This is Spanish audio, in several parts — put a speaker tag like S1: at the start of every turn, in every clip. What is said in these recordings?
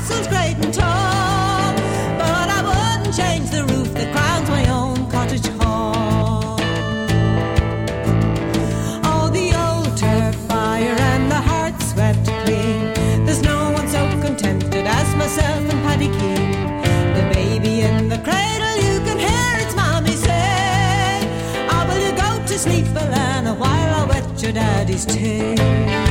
S1: castle's great and tall, but I wouldn't change the roof that crowns my own cottage hall. Oh, the old turf fire and the hearth swept clean, there's no one so contented as myself and Paddy Keane. The baby in the cradle, you can hear its mommy say, oh, will you go to sleep, Alana, while I wet your daddy's tail.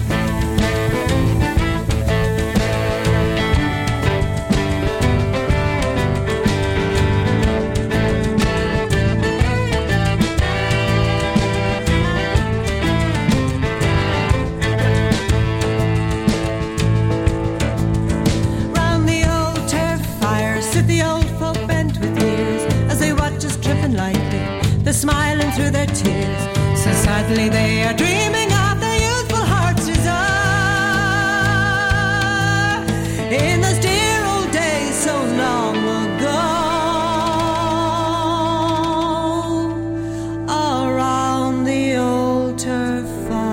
S1: Smiling through their tears, so sadly they are dreaming of their youthful heart's desire in those dear old days so long ago, around the old turf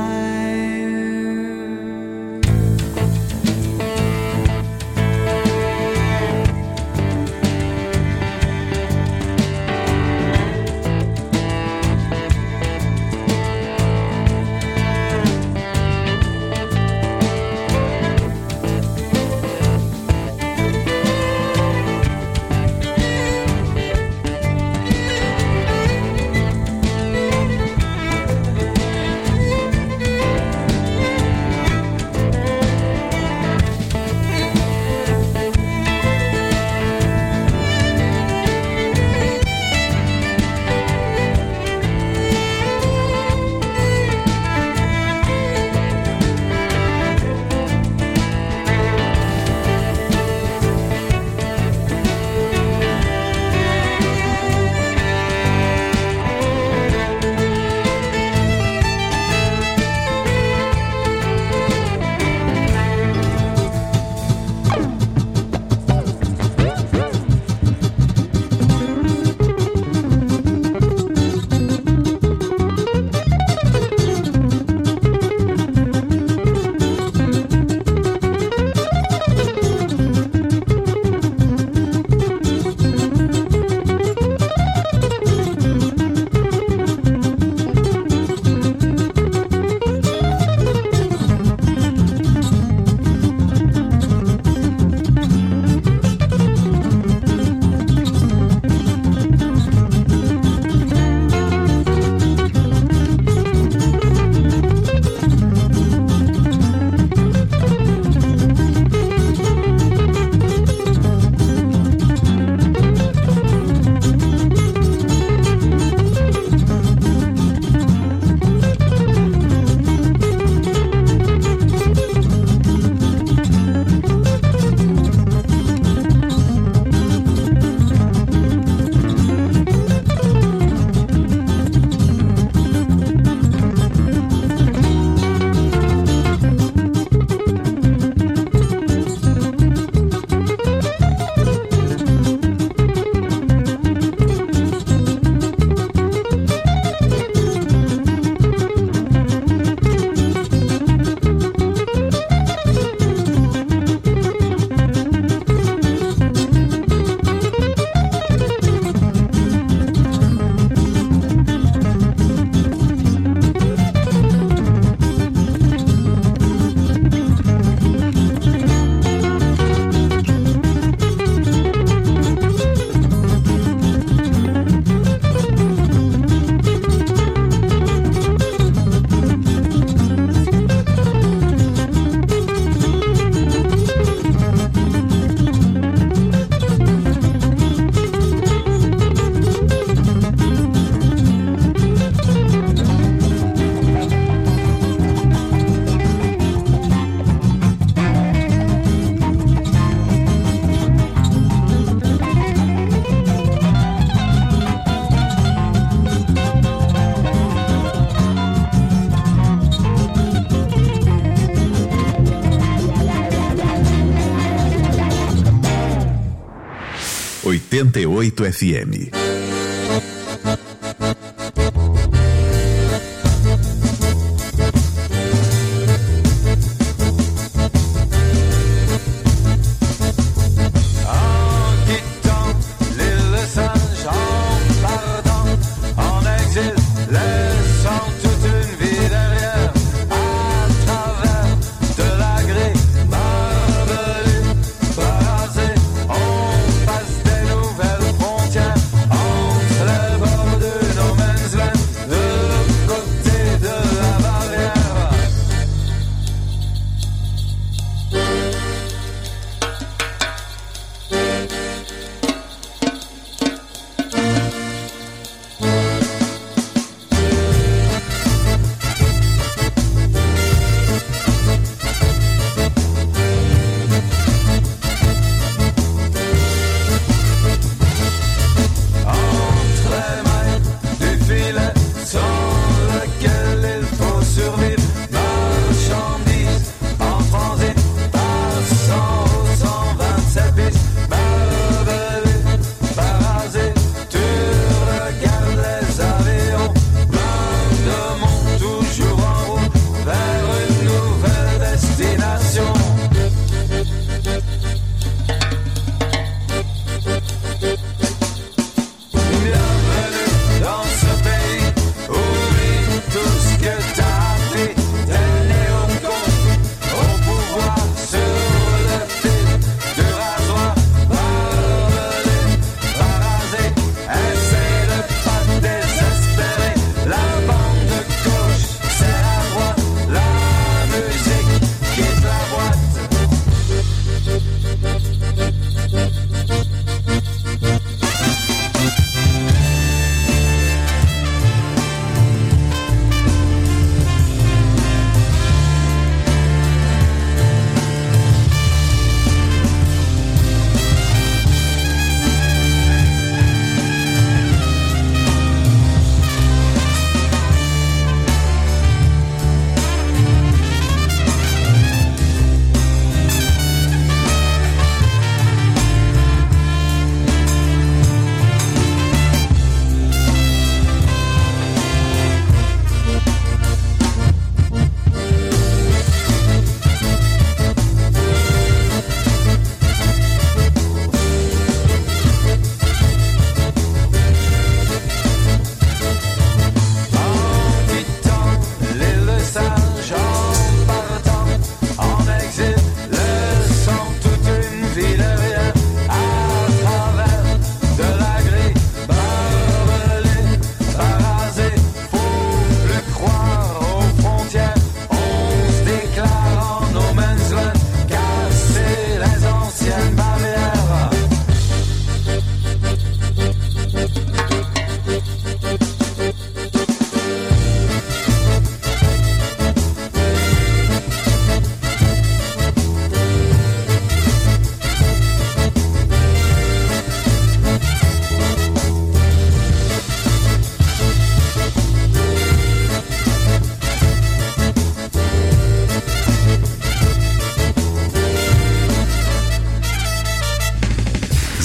S2: FM.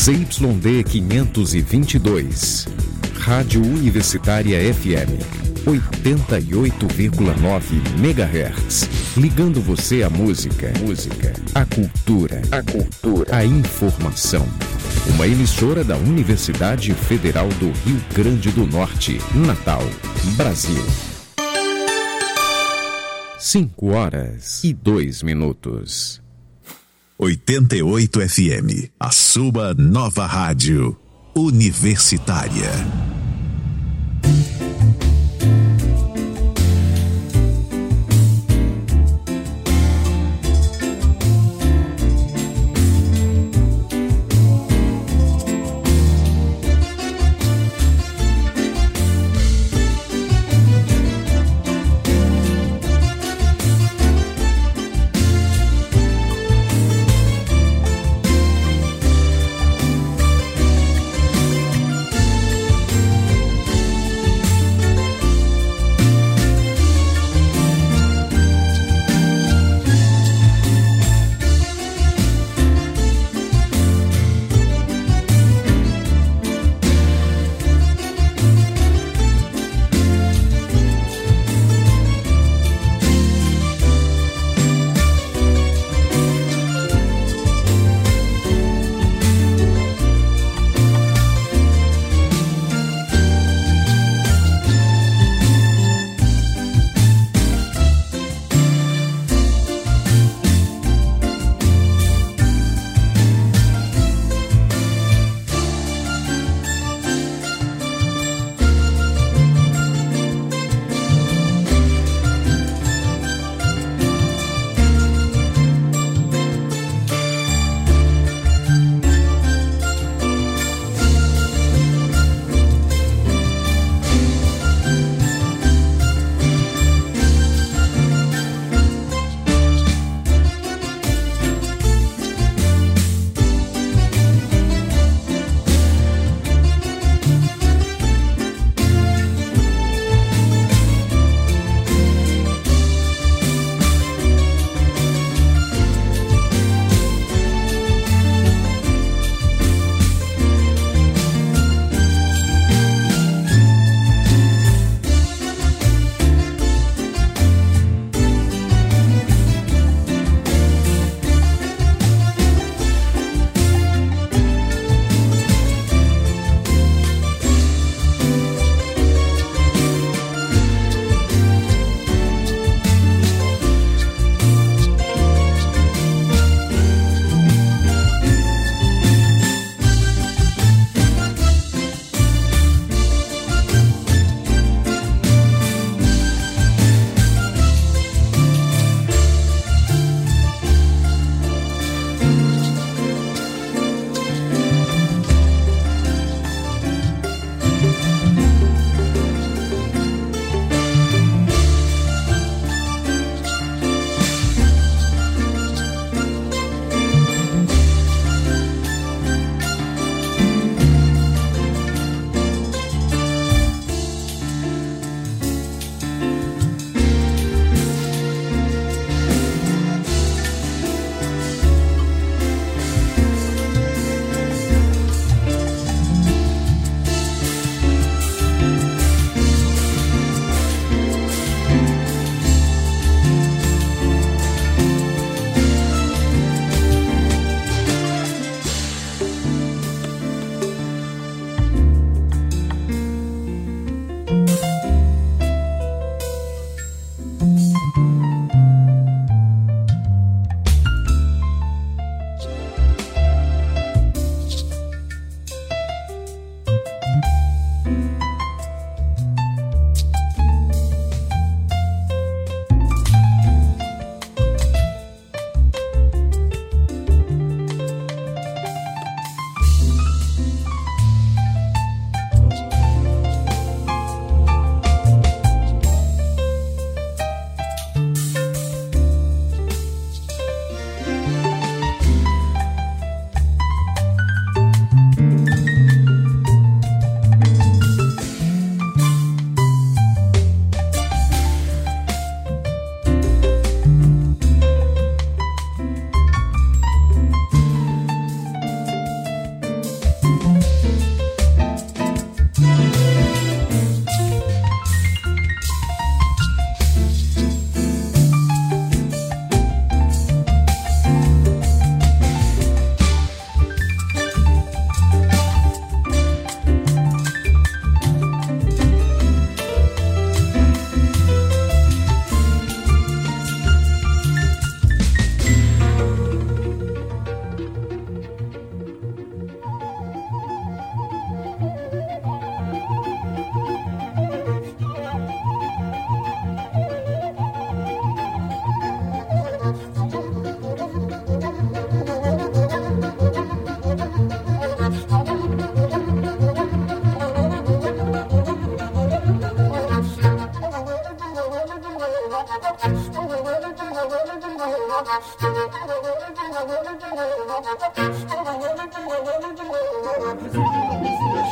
S3: ZYD 522, Rádio Universitária FM, 88,9 MHz, ligando você à música, à cultura, à informação. Uma emissora da Universidade Federal do Rio Grande do Norte, Natal, Brasil. 5h02.
S2: 88 FM, a sua nova rádio universitária.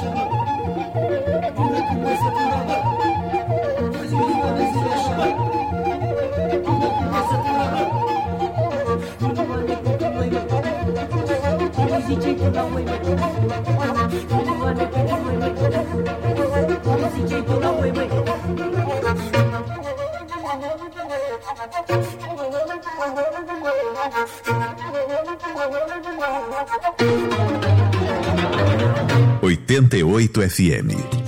S2: FM.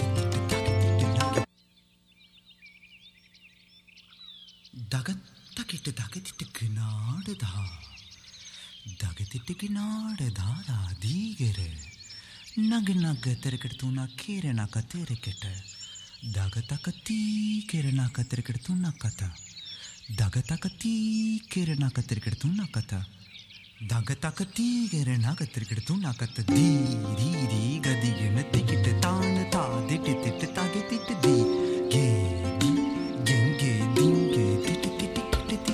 S4: ನಗ ನಗ ತೆರೆಕೆಡ್ತು ನಾ ಕೇರೆ ನಾಕ ತೆರೆಕೆಟ ದಗ ತಕ ತೀ ಕೇರೆ ನಾಕ ತೆರೆಕೆಡ್ತು ನಾ ಕಥ ದಗ ತಕ ತೀ ಕೇರೆ ನಾಕ ತೆರೆಕೆಡ್ತು ನಾ ಕಥ ದಗ ತಕ ತೀ ಕೇರೆ ನಾಕ ತೆರೆಕೆಡ್ತು ನಾ ಕಥ ದೀ ದೀ ದೀ ಗದಿಗೆ ನತ್ತಿಕಿಟ್ಟ ತಾನ ತಾ ದಿಟ್ಟ ತಿಟ್ಟ ತಾಗೆ ತಿಟ್ಟ ದೀ ಗೆ ದಿ ಗೆಂಗೆ ದಿಂಗೆ ತಿಟ್ಟ ತಿಟ್ಟ ತಿಟ್ಟ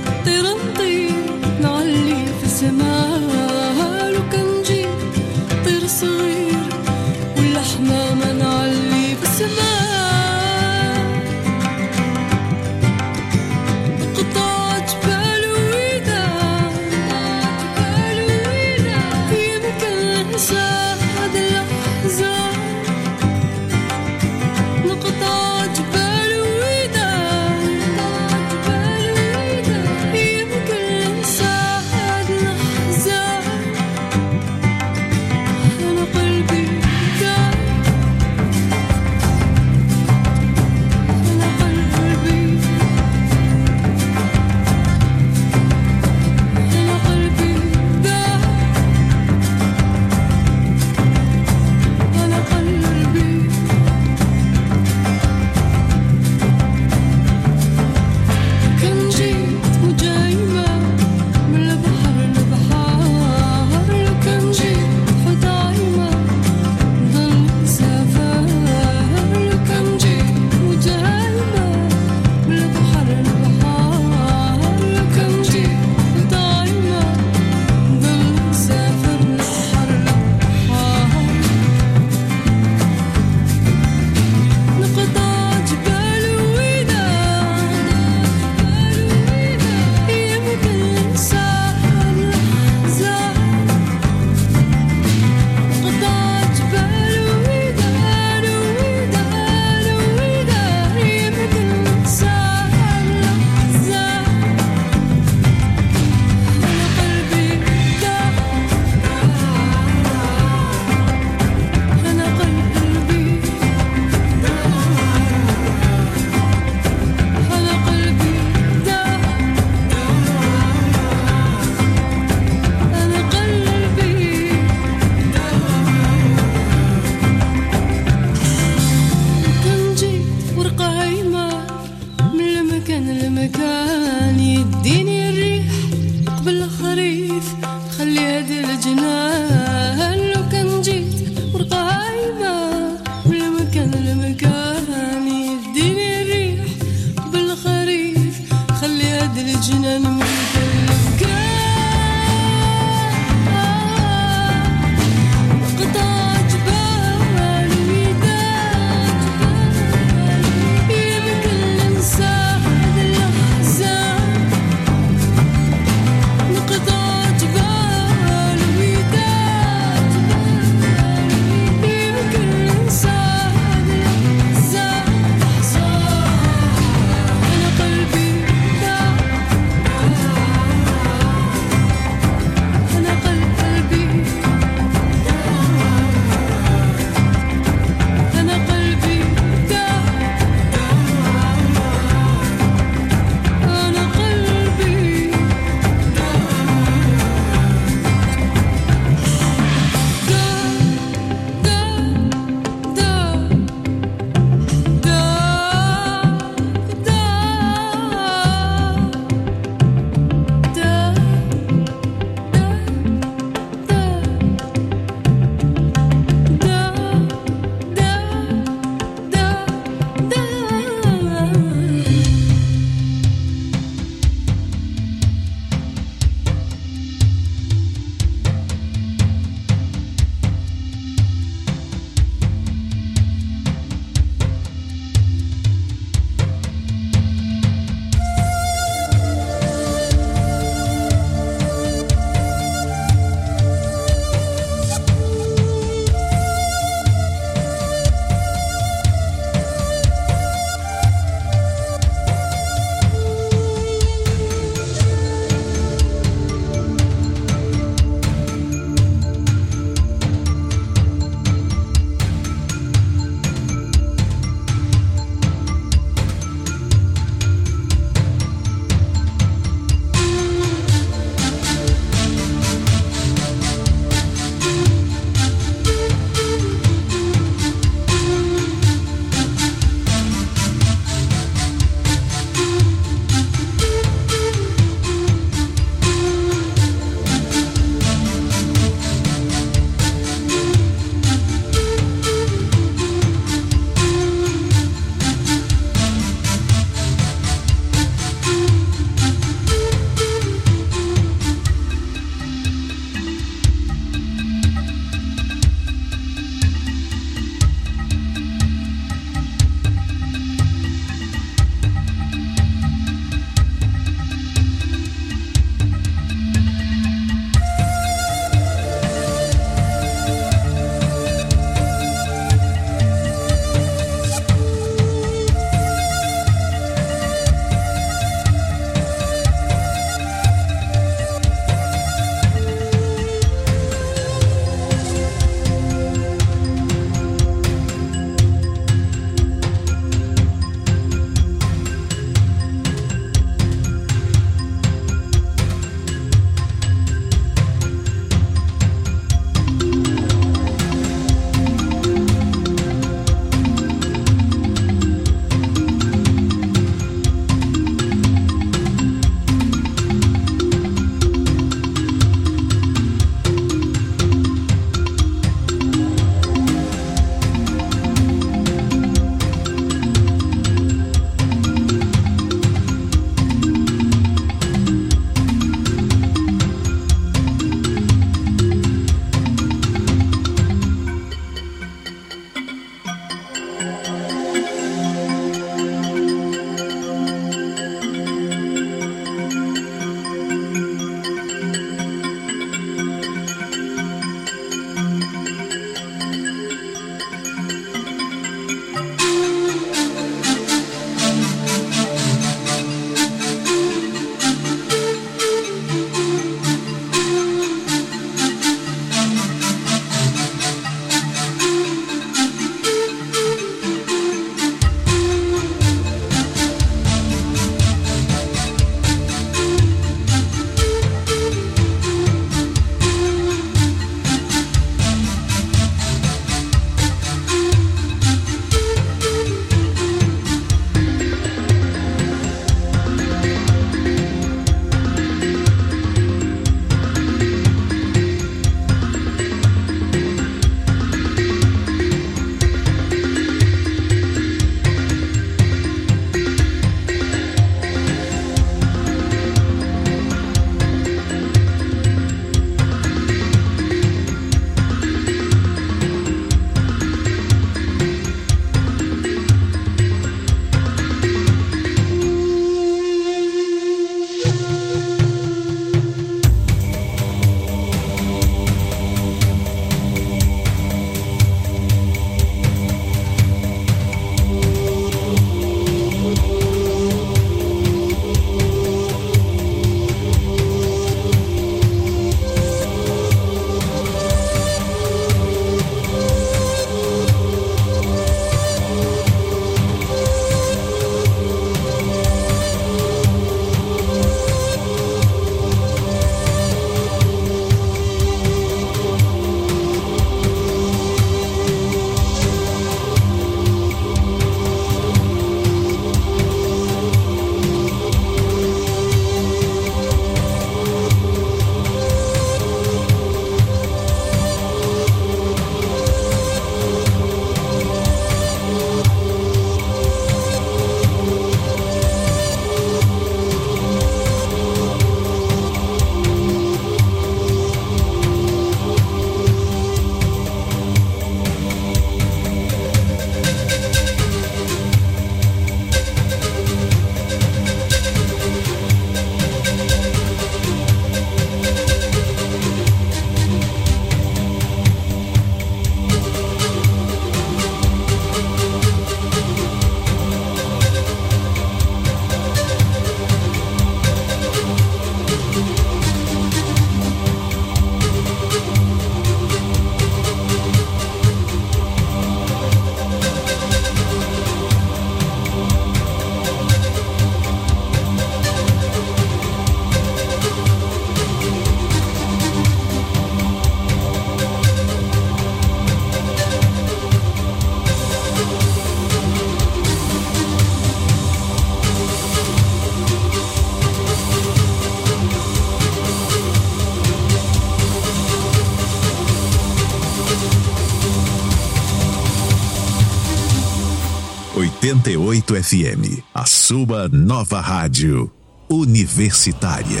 S2: 88 FM, a sua nova rádio universitária.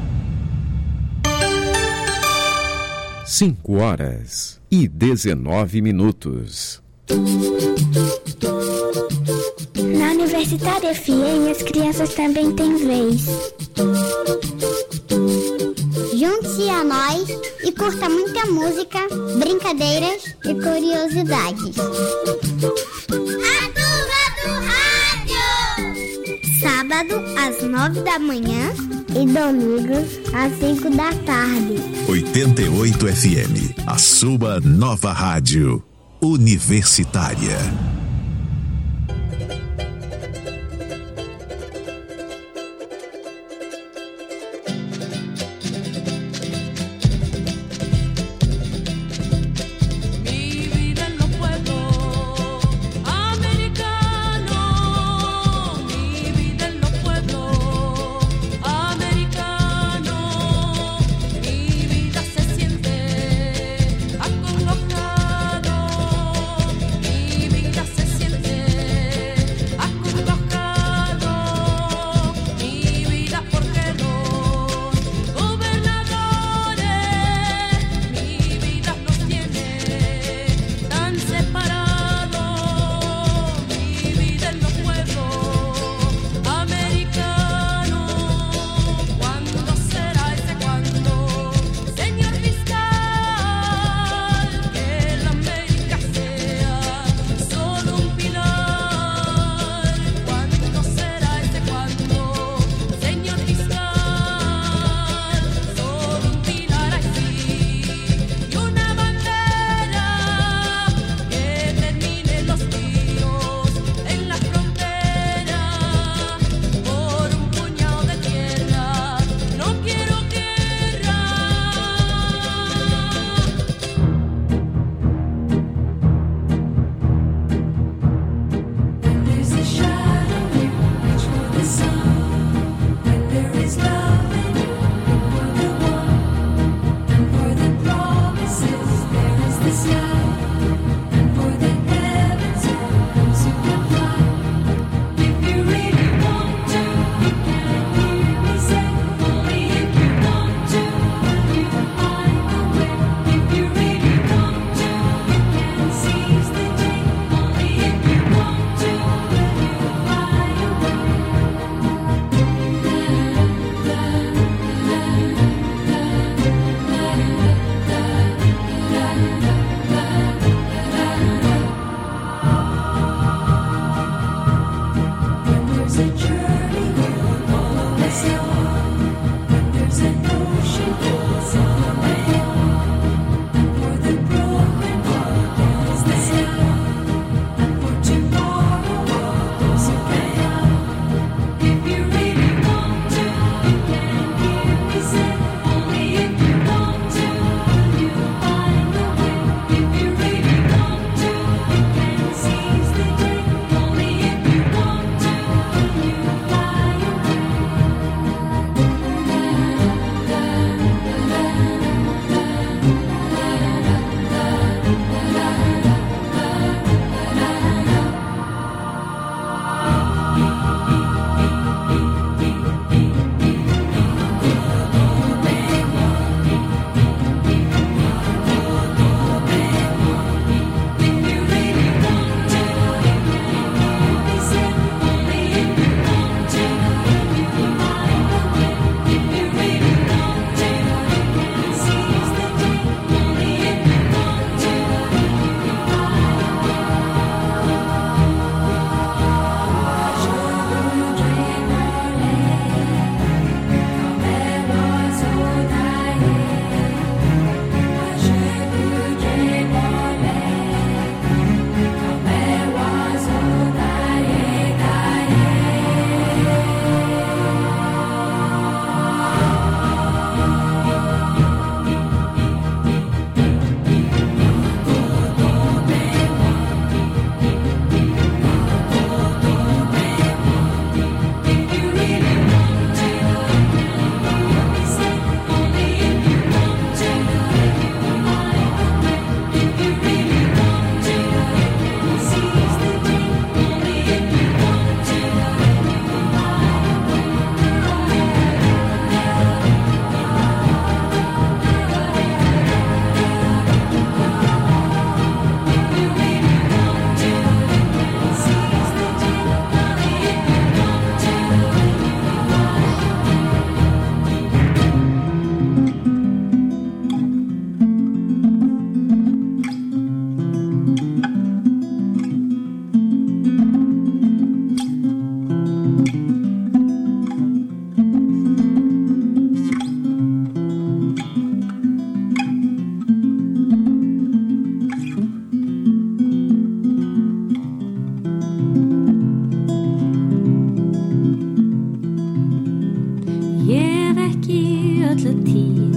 S3: 5h19.
S5: Na Universitária FM, as crianças também têm vez. Junte-se a nós e curta muita música, brincadeiras e curiosidades. A Turma do Rádio! Sábado, às 9 da manhã e domingo, às 5 da tarde.
S2: 88 FM, a sua nova rádio universitária.
S6: Se alla tíð.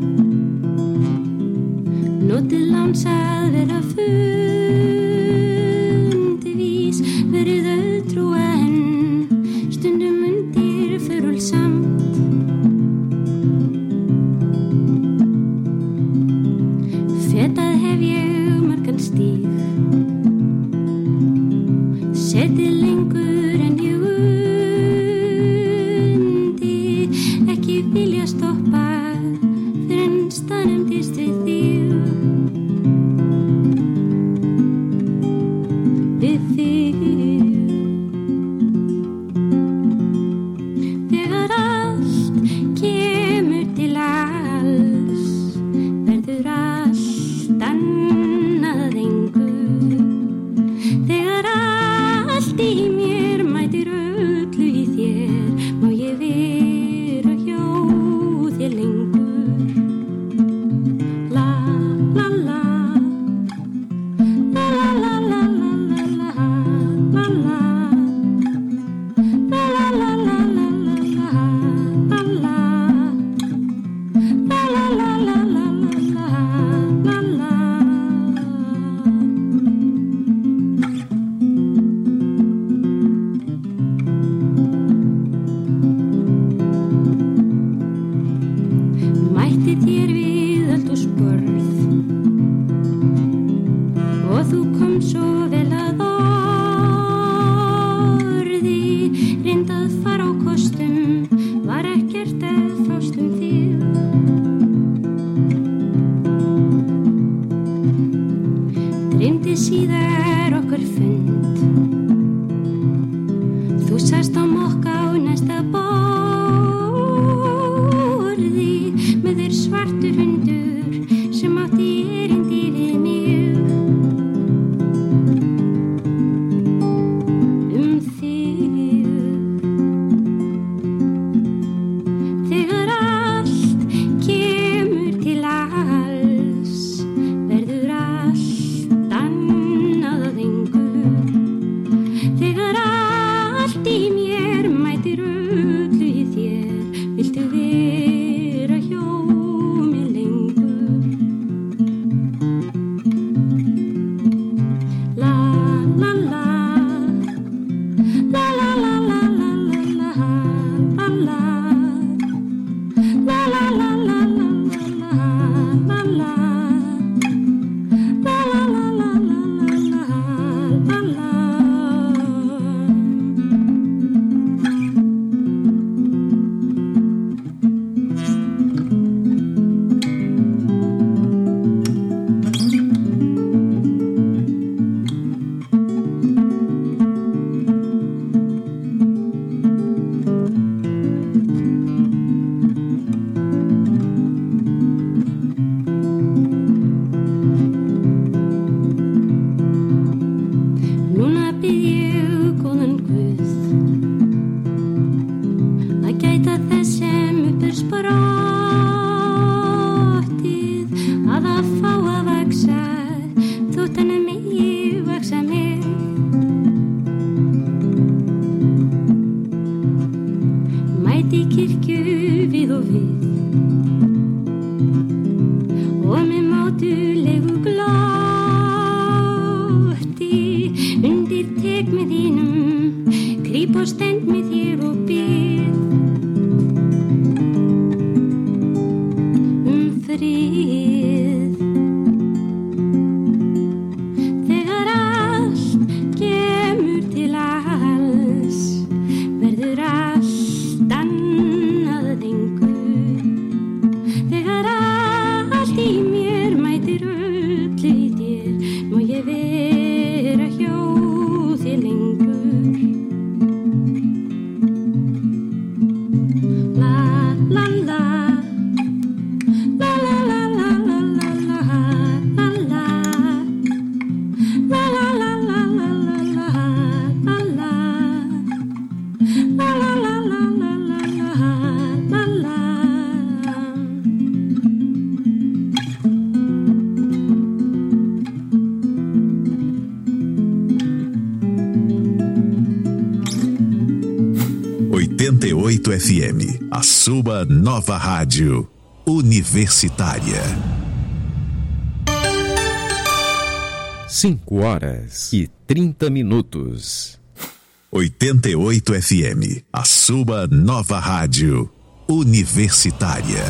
S6: Notið láns að vera fundvís, verið auðtrúa en stundum undir förulsamt. Fetað hef ég margan stíg, setið lengur en ég undi, ekki vilja stoppa fyrir en staðnæmdist við þig. Við þig. Þegar allt kemur til alls, verður allt annað engu. Þegar allt í mér mætir öllu í þér, má ég vera hjá þér lengur. La la la, la la la la la la la, la la, la la la la la la la, la la, la la la la la la la. Mætti þér við allt og sporð og þú kom svo vel að orði. Reynd að fara á kostum, var ekkert að fást þig. Dreymdi síðar okkur fund, þú sast á mokka á næsta borði, með þér svartur hundur sem átti erindi við mig. Þig. Þegar allt kemur til alls, verður allt annað að engu. Þegar allt í mér mætir öllu í þér, viltu vera hjá mér lengur. La la la, la la la la la la la, la la, la la la la la la la, la la, la la la la la la la. Núna bið ég góðan Guð að gæta þess sem upp sprottið, að fá að vaxa þótt hann megi vaxa mig. Mæti í kirkju við og við og með mátulegu glotti, undir tek með þínum, krýp og stend með þér og bið frið. Þegar allt kemur til alls, verður allt annað að engu. Þegar allt í mér mætir öllu í þér, má ég vera hjá þér lengur.
S2: 88 FM, a sua nova rádio universitária.
S3: 5h30.
S2: 88 FM, a sua nova rádio universitária.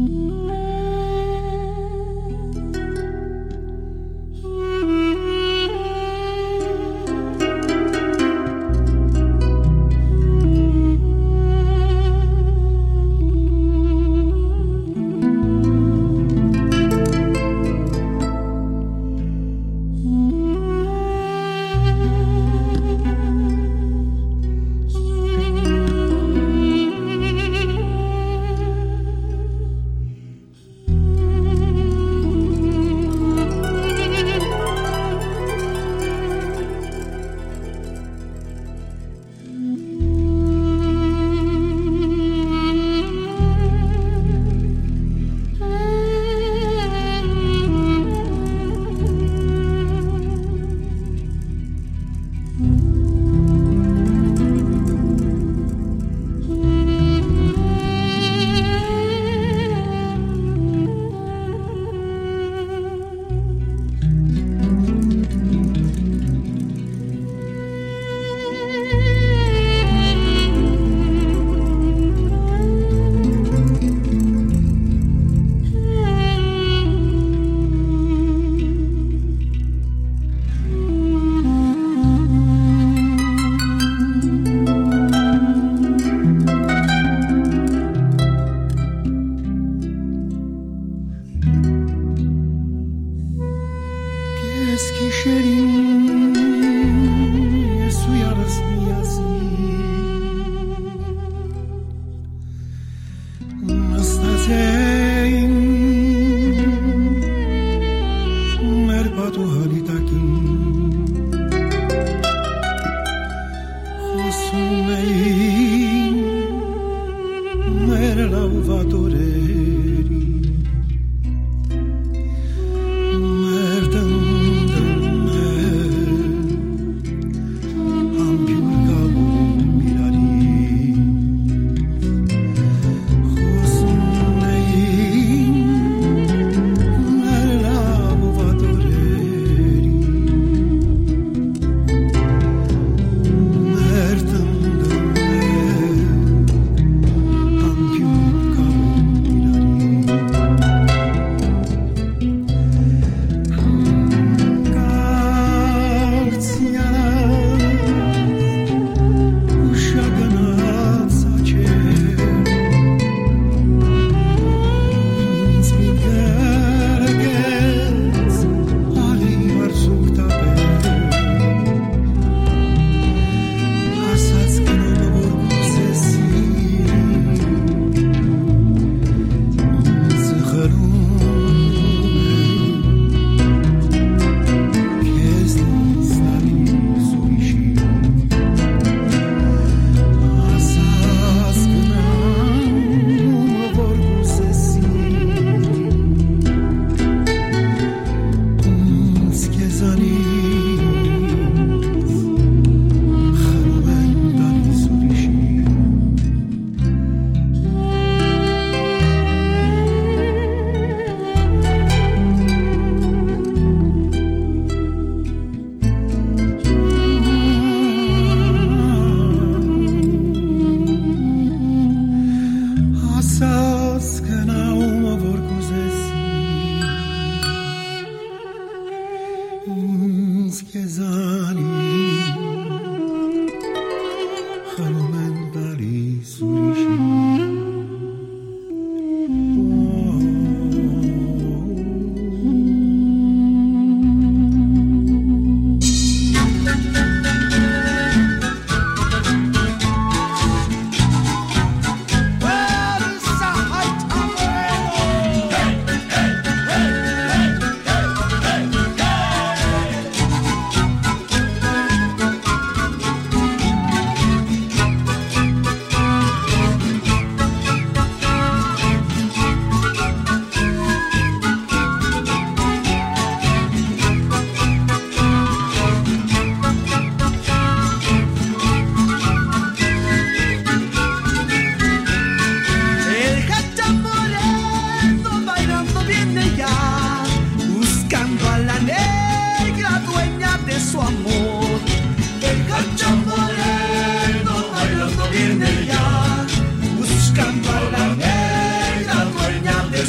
S7: viene ya, buscando a la negra dueña de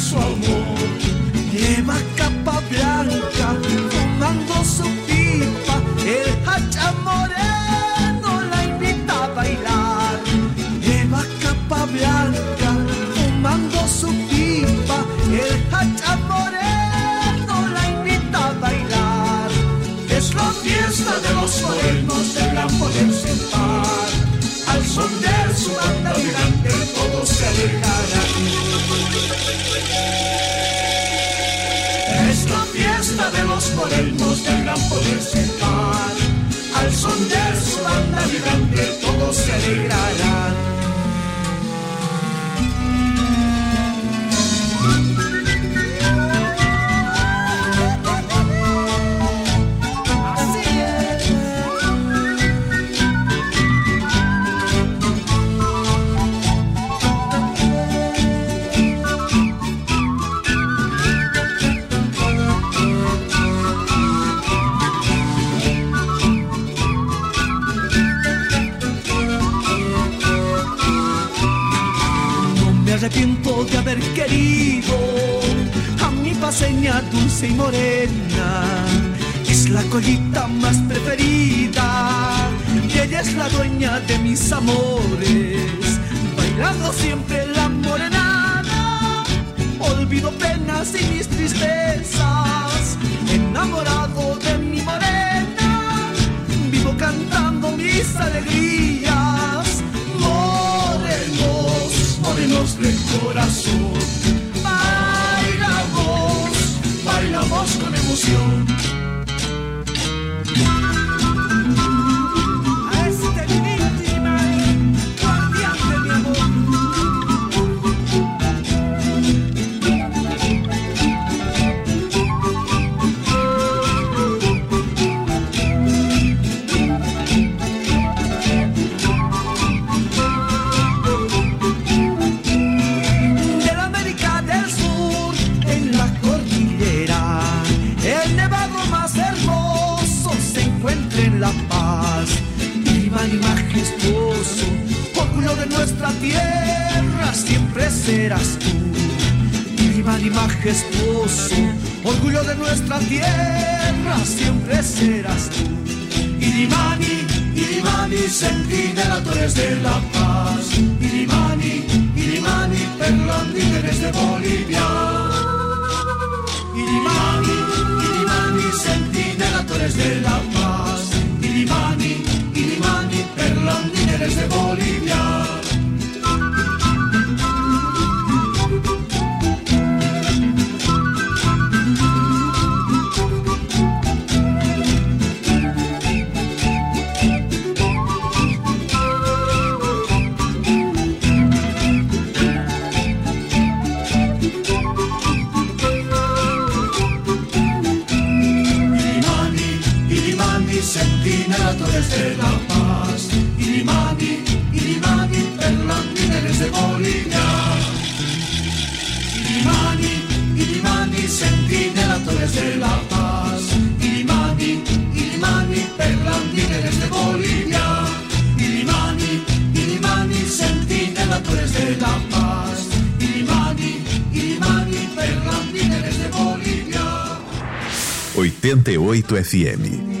S7: fiesta de los morenos del gran poder central. Al son de su banda vibrante todos se alegrarán.
S8: Me arrepiento de haber querido a mi paseña dulce y morena. Es la collita más preferida y ella es la dueña de mis amores. Bailando siempre la morenada, olvido penas y mis tristezas. Enamorado de mi morena, vivo cantando mis alegrías. Morenos de corazón, bailamos, bailamos con emoción. A este mi víctima, guardián de mi amor. La paz, viva y majestuoso, orgullo de nuestra tierra, siempre serás tú. Viva y majestuoso, orgullo de nuestra tierra, siempre serás tú. Irimani, centinela, tú eres de la paz. Irimani, Perlandi, eres de Bolivia. Irimani, centinela, tú eres de la paz. Irimani, Perlandi, eres de Bolivia. Centinela, tú eres de la paz. Irimani, Perlandi, eres de Bolivia. Irimani, centinela, tú eres de la paz. Irimani, Perlandi, eres de Bolivia. Irimani, centinela, tú eres de la paz. Irimani, Perlandi, eres de Bolivia.
S2: 88 FM.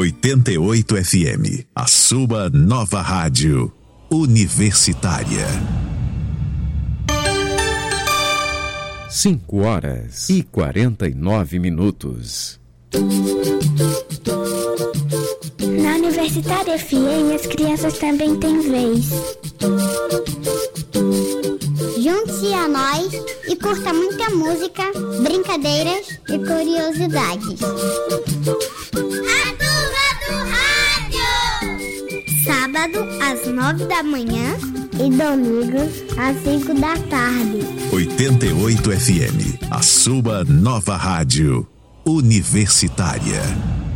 S2: 88 FM, a sua nova rádio universitária.
S3: 5h49.
S5: Na Universitária FM, as crianças também têm vez. Junte-se a nós e curta muita música, brincadeiras e curiosidades. A Turma do Rádio! Sábado, às 9 da manhã e domingo, às 5 da tarde.
S2: 88 FM, a sua nova rádio universitária.